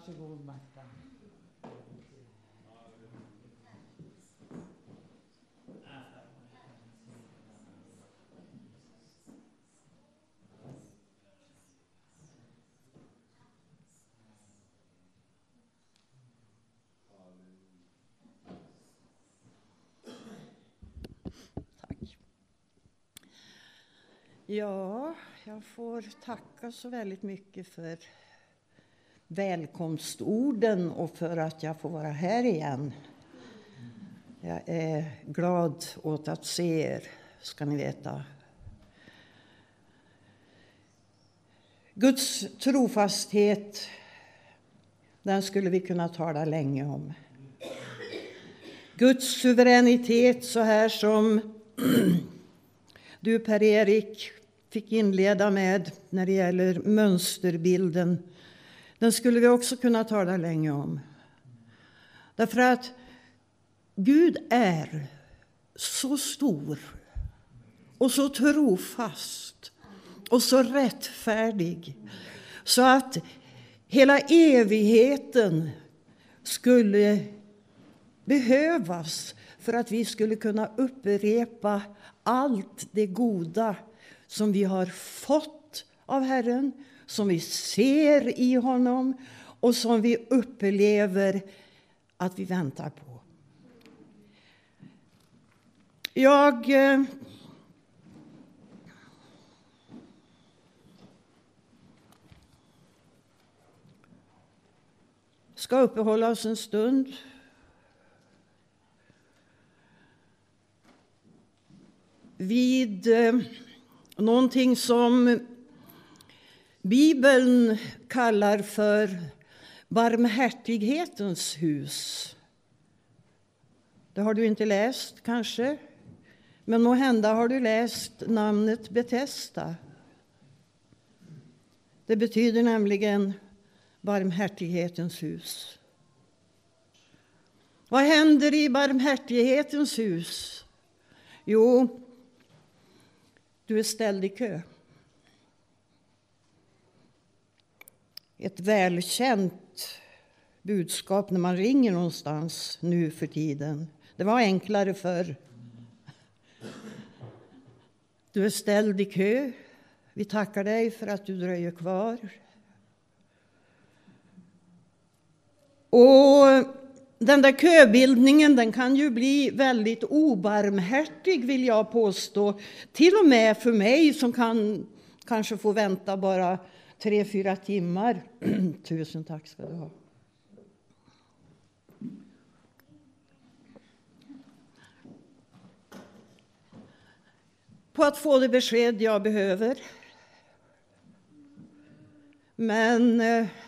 Varsågod, Marta. Ja, jag får tacka så väldigt mycket för välkomstorden och för att jag får vara här igen. Jag är glad åt att se er, ska ni veta. Guds trofasthet, den skulle vi kunna tala länge om. Guds suveränitet, så här som du, Per-Erik, fick inleda med när det gäller mönsterbilden, den skulle vi också kunna tala länge om. Därför att Gud är så stor och så trofast och så rättfärdig så att hela evigheten skulle behövas för att vi skulle kunna upprepa allt det goda som vi har fått av Herren, som vi ser i honom och som vi upplever att vi väntar på. Jag ska uppehålla oss en stund vid någonting som Bibeln kallar för barmhärtighetens hus. Det har du inte läst kanske, men måhända har du läst namnet Betesda. Det betyder nämligen barmhärtighetens hus. Vad händer i barmhärtighetens hus? Jo, du är ställd i kö. Ett välkänt budskap när man ringer någonstans nu för tiden. Det var enklare förr. Du är ställd i kö. Vi tackar dig för att du dröjer kvar. Och den där köbildningen, den kan ju bli väldigt obarmhärtig, vill jag påstå. Till och med för mig som kan kanske få vänta bara 3-4 timmar. Tusen tack ska du ha. På att få det besked jag behöver. Men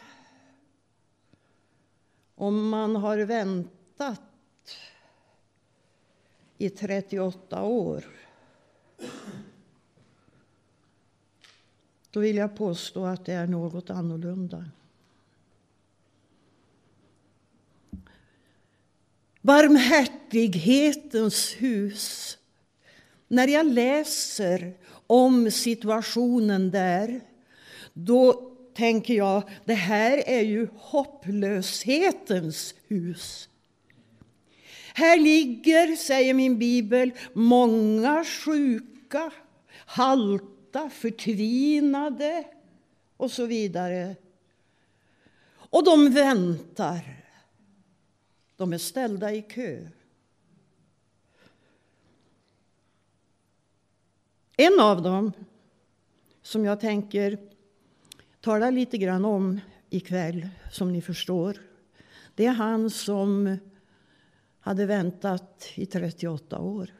om man har väntat i 38 år, då vill jag påstå att det är något annorlunda. Barmhärtighetens hus. När jag läser om situationen där, då tänker jag, det här är ju hopplöshetens hus. Här ligger, säger min bibel, många sjuka, halta, förtvinade och så vidare. Och de väntar. De är ställda i kö. En av dem som jag tänker tala lite grann om ikväll, som ni förstår, det är han som hade väntat i 38 år.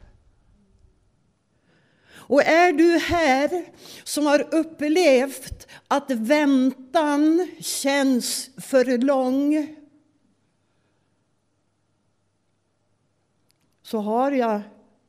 Och är du här som har upplevt att väntan känns för lång, så har jag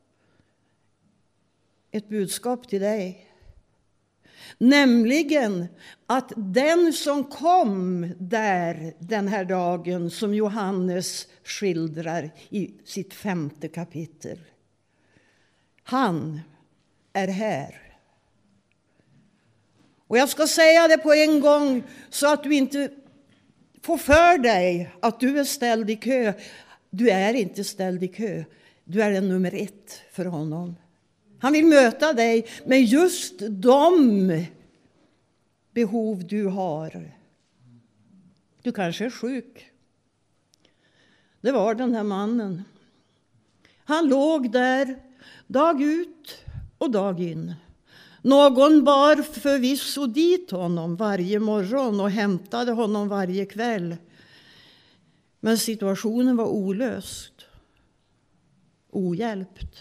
ett budskap till dig. Nämligen att den som kom där den här dagen som Johannes skildrar i sitt 5:e kapitel. Han är här. Och jag ska säga det på en gång så att du inte få för dig att du är ställd i kö. Du är inte ställd i kö. Du är den nummer 1 för honom. Han vill möta dig med just de behov du har. Du kanske är sjuk. Det var den här mannen. Han låg där dag ut och dag in. Någon bar förvisso dit honom varje morgon och hämtade honom varje kväll. Men situationen var olöst. Ohjälpt.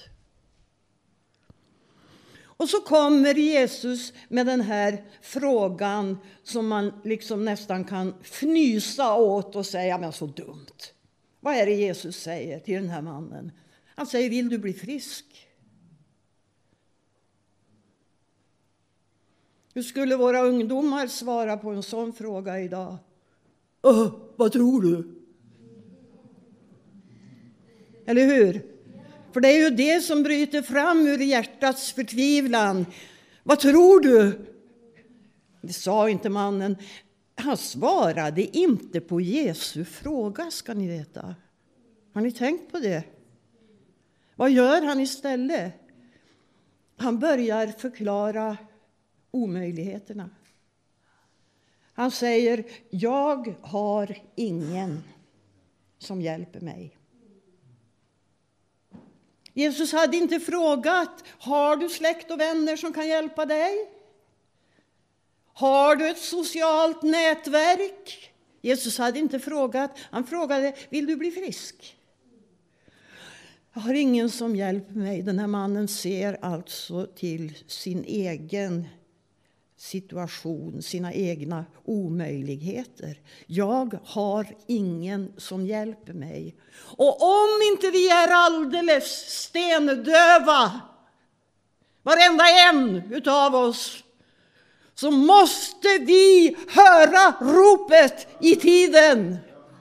Och så kommer Jesus med den här frågan som man liksom nästan kan fnysa åt och säga, men så dumt. Vad är det Jesus säger till den här mannen? Han säger, vill du bli frisk? Hur skulle våra ungdomar svara på en sån fråga idag? Vad tror du? Eller hur? För det är ju det som bryter fram ur hjärtats förtvivlan. Vad tror du? Det sa inte mannen. Han svarade inte på Jesu fråga, ska ni veta. Har ni tänkt på det? Vad gör han istället? Han börjar förklara omöjligheterna. Han säger, jag har ingen som hjälper mig. Jesus hade inte frågat, har du släkt och vänner som kan hjälpa dig? Har du ett socialt nätverk? Jesus hade inte frågat, han frågade, vill du bli frisk? Jag har ingen som hjälper mig. Den här mannen ser alltså till sin egen situation, sina egna omöjligheter. Jag har ingen som hjälper mig. Och om inte vi är alldeles stendöva, varenda en utav oss, så måste vi höra ropet i tiden.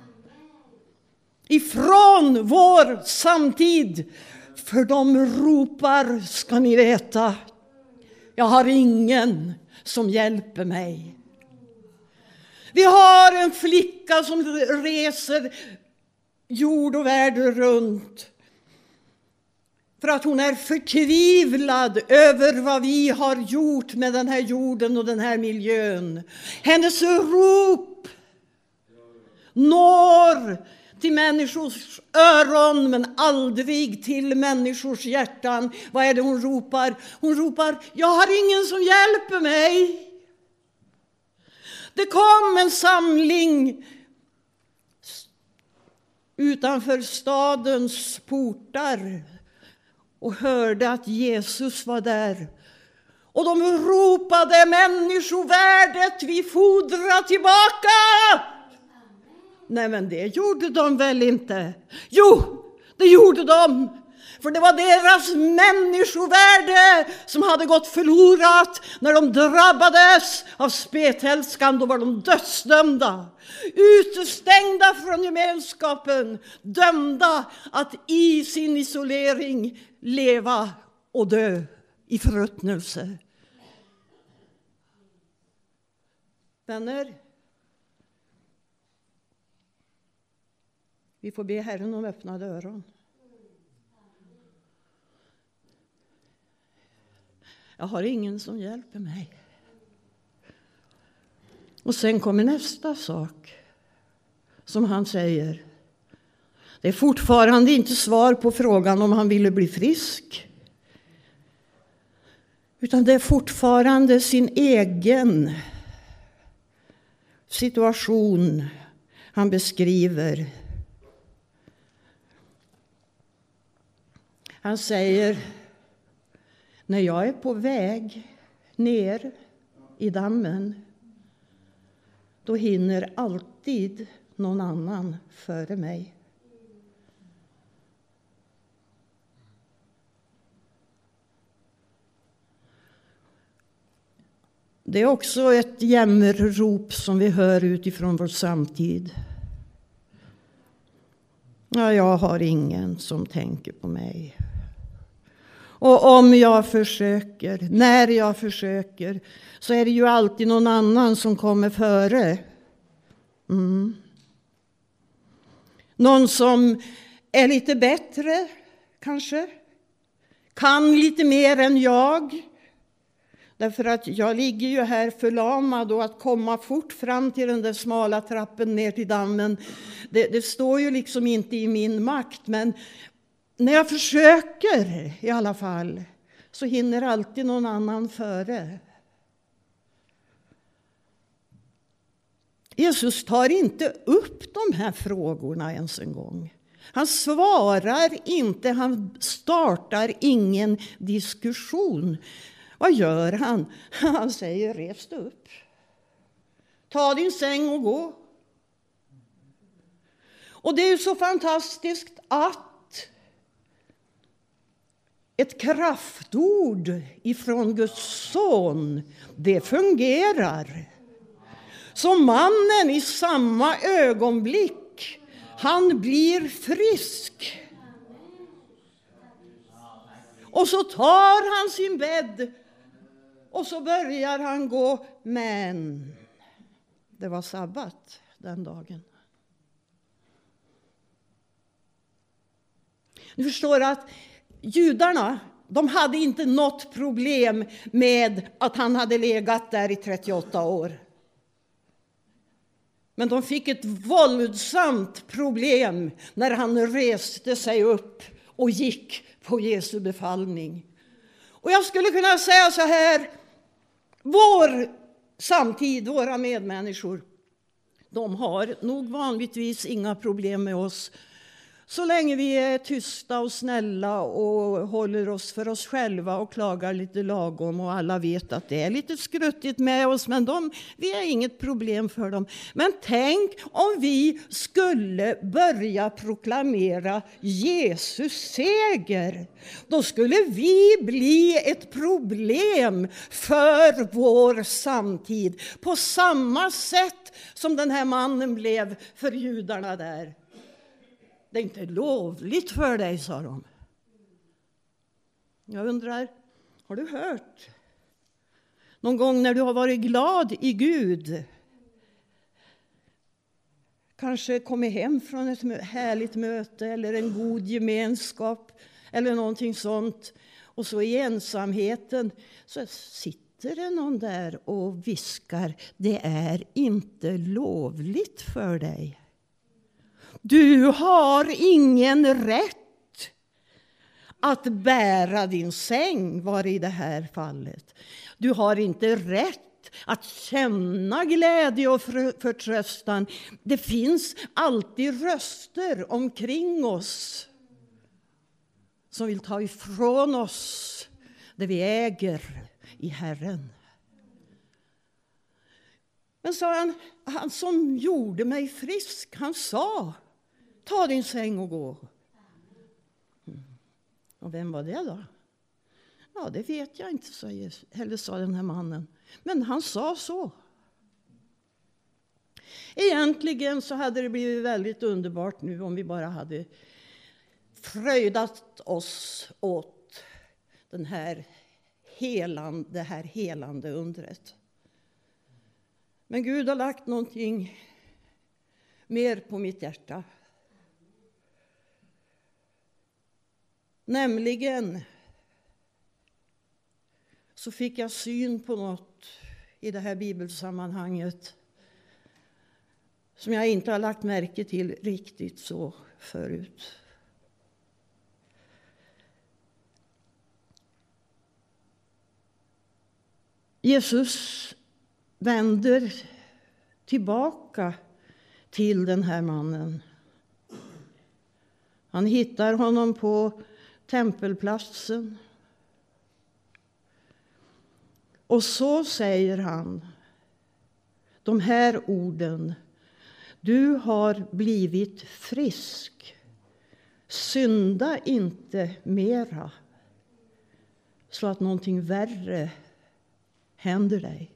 Ifrån vår samtid. För de ropar, ska ni veta, jag har ingen som hjälper mig. Vi har en flicka som reser jord och värld runt. För att hon är förtvivlad över vad vi har gjort med den här jorden och den här miljön. Hennes rop når till människors öron men aldrig till människors hjärtan. Vad är det hon ropar? Hon ropar, jag har ingen som hjälper mig. Det kom en samling utanför stadens portar och hörde att Jesus var där. Och de ropade, människovärdet vi fordrar tillbaka. Nej, men det gjorde de väl inte? Jo, det gjorde de. För det var deras människovärde som hade gått förlorat när de drabbades av spetälskan. Då var de dödsdömda, utestängda från gemenskapen, dömda att i sin isolering leva och dö i förruttnelse. Vänner, vi får be Herren om öppnade öron. Jag har ingen som hjälper mig. Och sen kommer nästa sak som han säger. Det är fortfarande inte svar på frågan om han ville bli frisk. Utan det är fortfarande sin egen situation han beskriver. Han säger, när jag är på väg ner i dammen, då hinner alltid någon annan före mig. Det är också ett jämmerrop som vi hör utifrån vår samtid. Ja, jag har ingen som tänker på mig. Och om jag försöker, när jag försöker, så är det ju alltid någon annan som kommer före. Någon som är lite bättre kanske. Kan lite mer än jag. Därför att jag ligger ju här förlamad och att komma fort fram till den där smala trappen ner till dammen. Det står ju liksom inte i min makt. Men när jag försöker i alla fall så hinner alltid någon annan före. Jesus tar inte upp de här frågorna ens en gång. Han svarar inte, han startar ingen diskussion. Vad gör han? Han säger, res dig upp. Ta din säng och gå. Och det är ju så fantastiskt att ett kraftord ifrån Guds son, det fungerar. Så mannen i samma ögonblick, han blir frisk. Och så tar han sin bädd och så börjar han gå. Men det var sabbat den dagen. Du förstår att judarna, de hade inte något problem med att han hade legat där i 38 år. Men de fick ett våldsamt problem när han reste sig upp och gick på Jesu befallning. Och jag skulle kunna säga så här, vår samtid, våra medmänniskor, de har nog vanligtvis inga problem med oss. Så länge vi är tysta och snälla och håller oss för oss själva och klagar lite lagom och alla vet att det är lite skruttigt med oss, men vi är inget problem för dem. Men tänk om vi skulle börja proklamera Jesus seger. Då skulle vi bli ett problem för vår samtid på samma sätt som den här mannen blev för judarna där. Det är inte lovligt för dig, sa de. Jag undrar, har du hört? Någon gång när du har varit glad i Gud. Kanske kommit hem från ett härligt möte eller en god gemenskap eller någonting sånt. Och så i ensamheten så sitter det någon där och viskar, det är inte lovligt för dig. Du har ingen rätt att bära din säng, var i det här fallet. Du har inte rätt att känna glädje och förtröstan. Det finns alltid röster omkring oss som vill ta ifrån oss det vi äger i Herren. Men sa han som gjorde mig frisk, han sa, ta din säng och gå. Och vem var det då? Ja, det vet jag inte, sa den här mannen. Men han sa så. Egentligen så hade det blivit väldigt underbart nu om vi bara hade fröjdat oss åt det här helande undret. Men Gud har lagt någonting mer på mitt hjärta. Nämligen så fick jag syn på något i det här bibelsammanhanget som jag inte har lagt märke till riktigt så förut. Jesus vänder tillbaka till den här mannen. Han hittar honom på tempelplatsen. Och så säger han de här orden. Du har blivit frisk. Synda inte mera så att någonting värre händer dig.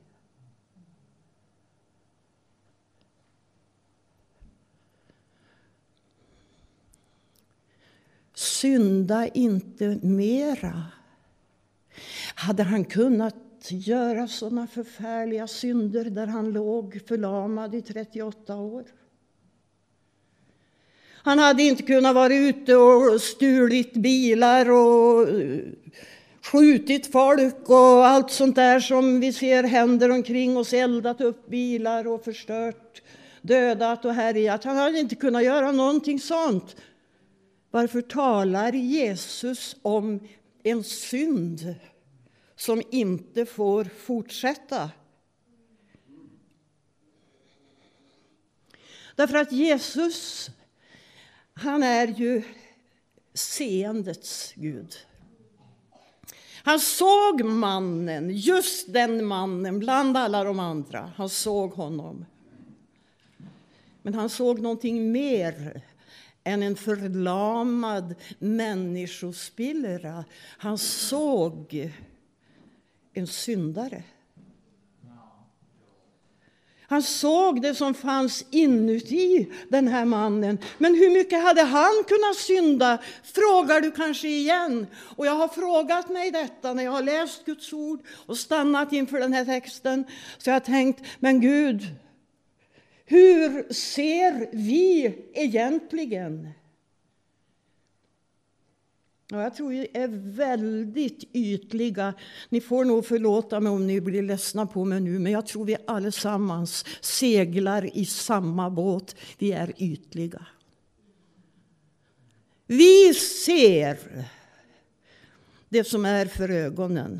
Synda inte mera. Hade han kunnat göra sådana förfärliga synder där han låg förlamad i 38 år? Han hade inte kunnat vara ute och stulit bilar och skjutit folk och allt sånt där som vi ser händer omkring oss, eldat upp bilar och förstört, dödat och härjat. Han hade inte kunnat göra någonting sånt. Varför talar Jesus om en synd som inte får fortsätta? Därför att Jesus, han är ju seendets Gud. Han såg mannen, just den mannen, bland alla de andra. Han såg honom. Men han såg någonting mer än en förlamad människospillra. Han såg en syndare. Han såg det som fanns inuti den här mannen. Men hur mycket hade han kunnat synda? Frågar du kanske igen. Och jag har frågat mig detta när jag har läst Guds ord och stannat inför den här texten. Så jag har tänkt, men Gud, hur ser vi egentligen? Ja, jag tror vi är väldigt ytliga. Ni får nog förlåta mig om ni blir ledsna på mig nu. Men jag tror vi allesammans seglar i samma båt. Vi är ytliga. Vi ser det som är för ögonen.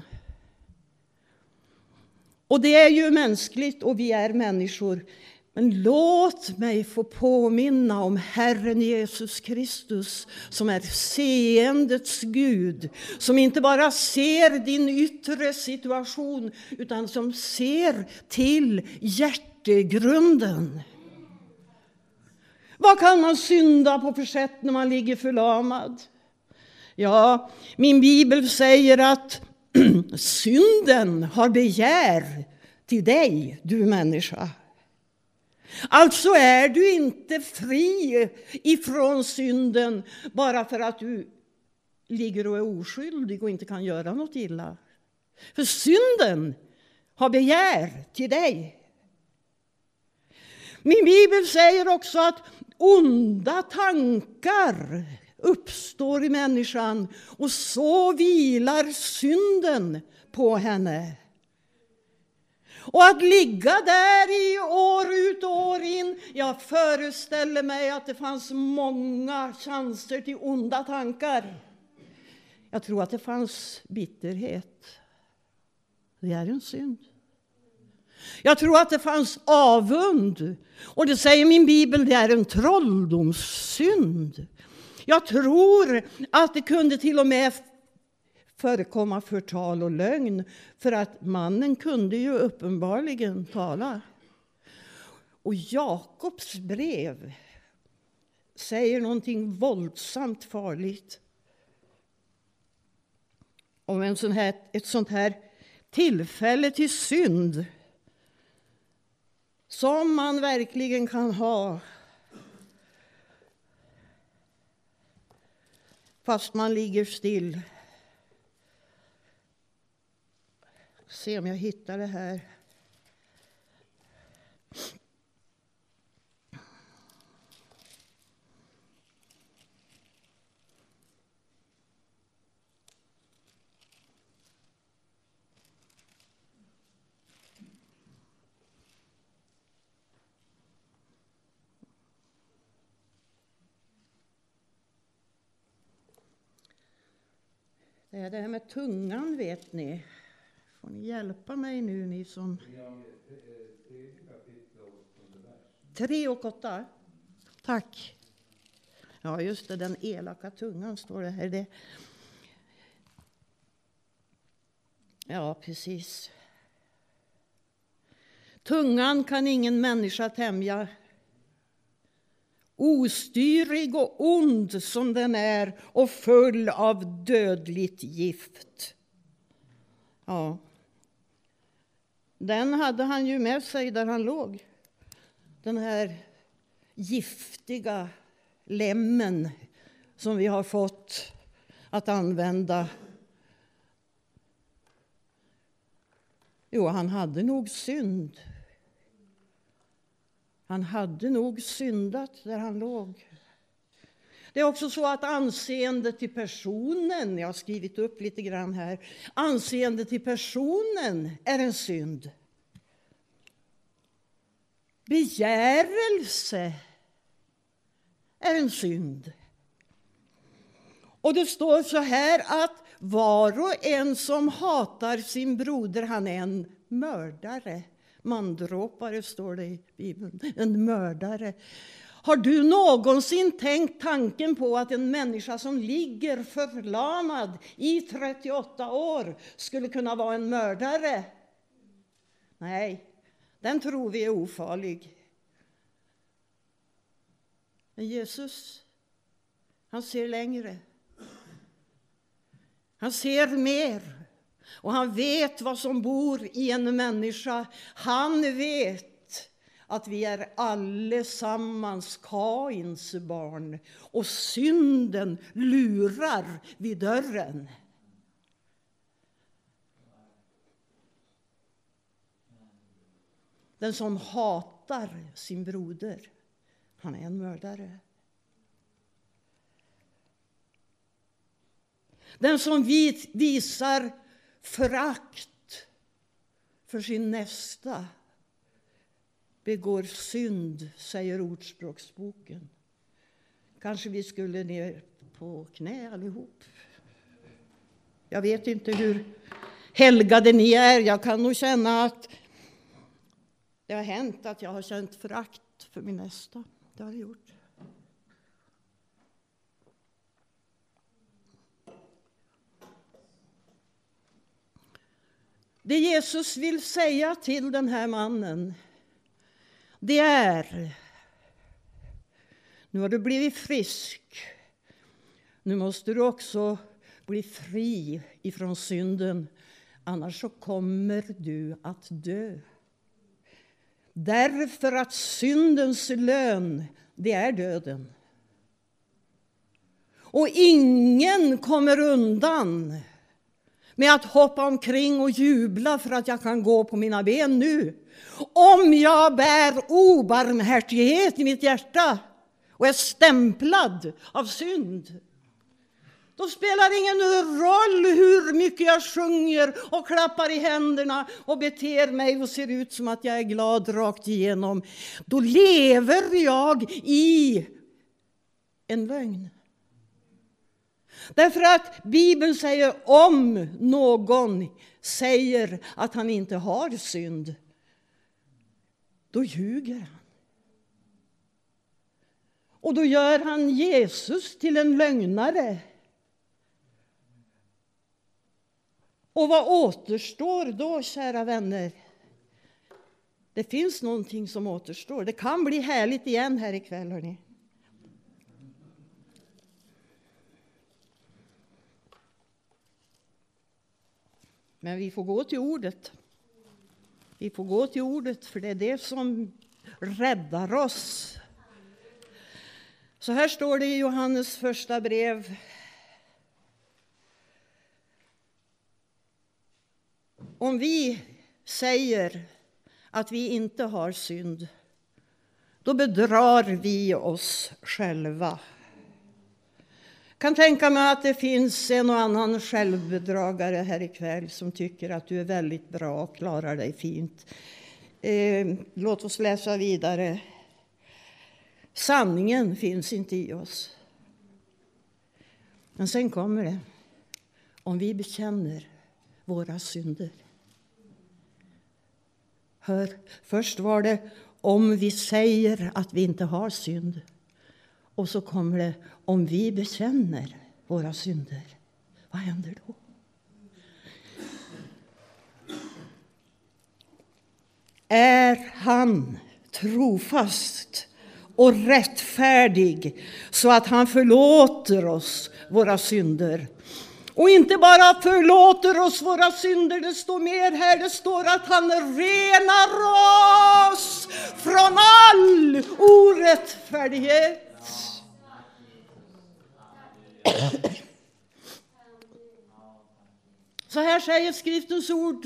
Och det är ju mänskligt och vi är människor. Men låt mig få påminna om Herren Jesus Kristus som är seendets Gud. Som inte bara ser din yttre situation utan som ser till hjärtegrunden. Vad kan man synda på för sätt när man ligger förlamad? Ja, min bibel säger att synden har begär till dig, du människa. Alltså är du inte fri ifrån synden bara för att du ligger och är oskyldig och inte kan göra något illa. För synden har begär till dig. Min bibel säger också att onda tankar uppstår i människan och så vilar synden på henne. Och att ligga där i år ut och år in, jag föreställer mig att det fanns många chanser till onda tankar. Jag tror att det fanns bitterhet. Det är en synd. Jag tror att det fanns avund. Och det säger min bibel, det är en trolldomssynd. Jag tror att det kunde till och med förekomma förtal och lögn. För att mannen kunde ju uppenbarligen tala. Och Jakobs brev säger någonting våldsamt farligt. Om ett sånt här tillfälle till synd. Som man verkligen kan ha. Fast man ligger still. Se om jag hittar det här. Det här med tungan, vet ni. Får ni hjälpa mig nu, ni som... 3 och 8. Tack. Ja, just det, den elaka tungan står det här. Det... Ja, precis. Tungan kan ingen människa tämja. Ostyrig och ond som den är och full av dödligt gift. Ja. Den hade han ju med sig där han låg. Den här giftiga lämmen som vi har fått att använda. Jo, han hade nog synd. Han hade nog syndat där han låg. Det är också så att anseendet till personen, jag har skrivit upp lite grann här, anseendet till personen är en synd. Begärelse är en synd. Och det står så här att var och en som hatar sin broder, han är en mördare. Mandråpare står det i Bibeln, en mördare. Har du någonsin tänkt tanken på att en människa som ligger förlamad i 38 år skulle kunna vara en mördare? Nej, den tror vi är ofarlig. Men Jesus, han ser längre. Han ser mer. Och han vet vad som bor i en människa. Han vet att vi är allesammans Kains barn. Och synden lurar vid dörren. Den som hatar sin broder, han är en mördare. Den som visar förakt för sin nästa begår synd, säger Ordspråksboken. Kanske vi skulle ner på knä allihop. Jag vet inte hur helgade ni är. Jag kan nog känna att det har hänt att jag har känt förakt för min nästa. Det har jag gjort. Det Jesus vill säga till den här mannen, det är: nu har du blivit frisk. Nu måste du också bli fri ifrån synden. Annars så kommer du att dö. Därför att syndens lön, det är döden. Och ingen kommer undan med att hoppa omkring och jubla för att jag kan gå på mina ben nu. Om jag bär obarmhärtighet i mitt hjärta och är stämplad av synd, då spelar det ingen roll hur mycket jag sjunger och klappar i händerna och beter mig och ser ut som att jag är glad rakt igenom. Då lever jag i en lögn. Därför att Bibeln säger, om någon säger att han inte har synd, då ljuger han. Och då gör han Jesus till en lögnare. Och vad återstår då, kära vänner? Det finns någonting som återstår. Det kan bli härligt igen här ikväll, hörni. Men vi får gå till ordet. Vi får gå till ordet, för det är det som räddar oss. Så här står det i Johannes första brev. Om vi säger att vi inte har synd, då bedrar vi oss själva. Jag kan tänka mig att det finns en och annan självbedragare här ikväll som tycker att du är väldigt bra och klarar dig fint. Låt oss läsa vidare. Sanningen finns inte i oss. Men sen kommer det. Om vi bekänner våra synder. Hör, först var det om vi säger att vi inte har synd. Och så kommer det om vi bekänner våra synder. Vad händer då? Är han trofast och rättfärdig så att han förlåter oss våra synder? Och inte bara förlåter oss våra synder, det står mer här, det står att han renar oss från all orättfärdighet. Så här säger skriftens ord.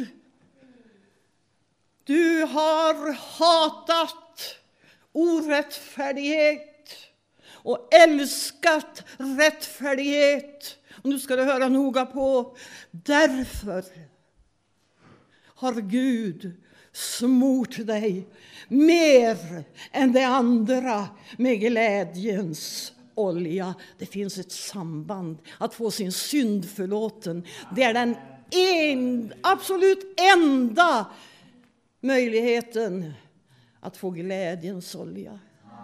Du har hatat orättfärdighet och älskat rättfärdighet. Och nu ska du höra noga på. Därför har Gud smort dig mer än det andra med glädjens olja. Det finns ett samband. Att få sin synd förlåten, det är den absolut enda möjligheten att få glädjens olja.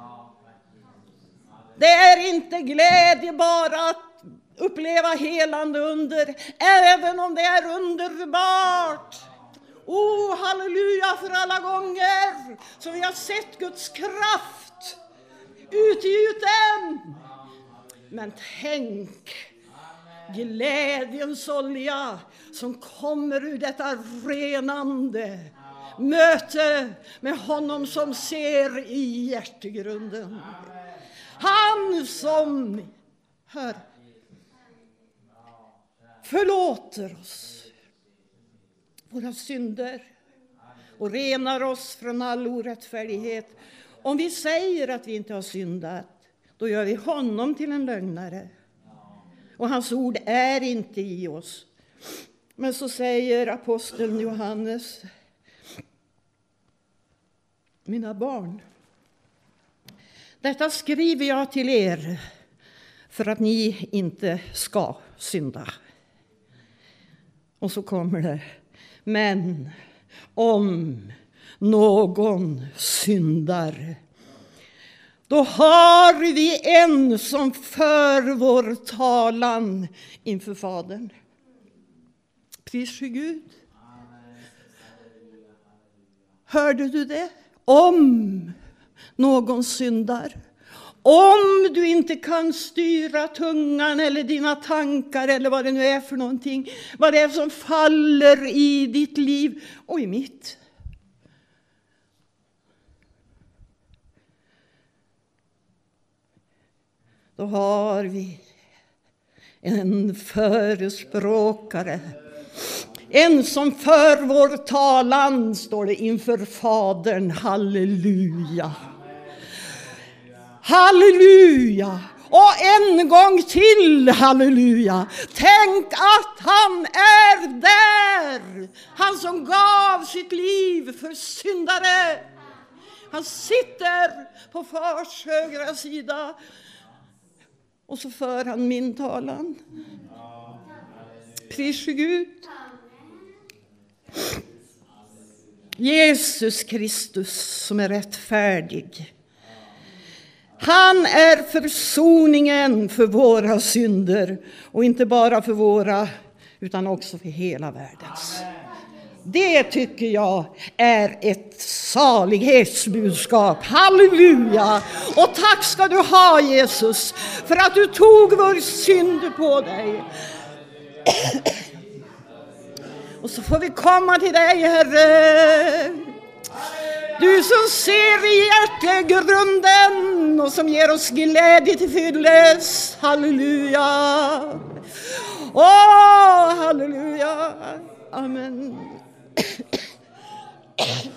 Det är inte glädje bara att uppleva helande under, även om det är underbart. Halleluja för alla gånger som vi har sett Guds kraft utgjuten. Men tänk, glädjens olja som kommer ur detta renande möte med honom som ser i hjärtegrunden. Han som förlåter oss våra synder och renar oss från all orättfärdighet. Om vi säger att vi inte har syndat, då gör vi honom till en lögnare. Och hans ord är inte i oss. Men så säger aposteln Johannes: mina barn, detta skriver jag till er för att ni inte ska synda. Och så kommer det: men om någon syndar, då har vi en som för vår talan inför Fadern. Pris för Gud. Hörde du det? Om någon syndar. Om du inte kan styra tungan eller dina tankar eller vad det nu är för någonting. Vad det är som faller i ditt liv och i mitt. Då har vi en förespråkare. En som för vår talan, står det, inför Fadern. Halleluja. Halleluja. Och en gång till, halleluja. Tänk att han är där. Han som gav sitt liv för syndare. Han sitter på fars högra sida. Och så för han min talan. Pris för Gud. Jesus Kristus som är rättfärdig. Han är försoningen för våra synder. Och inte bara för våra, utan också för hela världens. Det tycker jag är ett salighetsbudskap. Halleluja! Och tack ska du ha, Jesus, för att du tog vår synd på dig. Och så får vi komma till dig, Herre. Du som ser i hjärtegrunden och som ger oss glädje till fylles. Halleluja. Halleluja. Amen.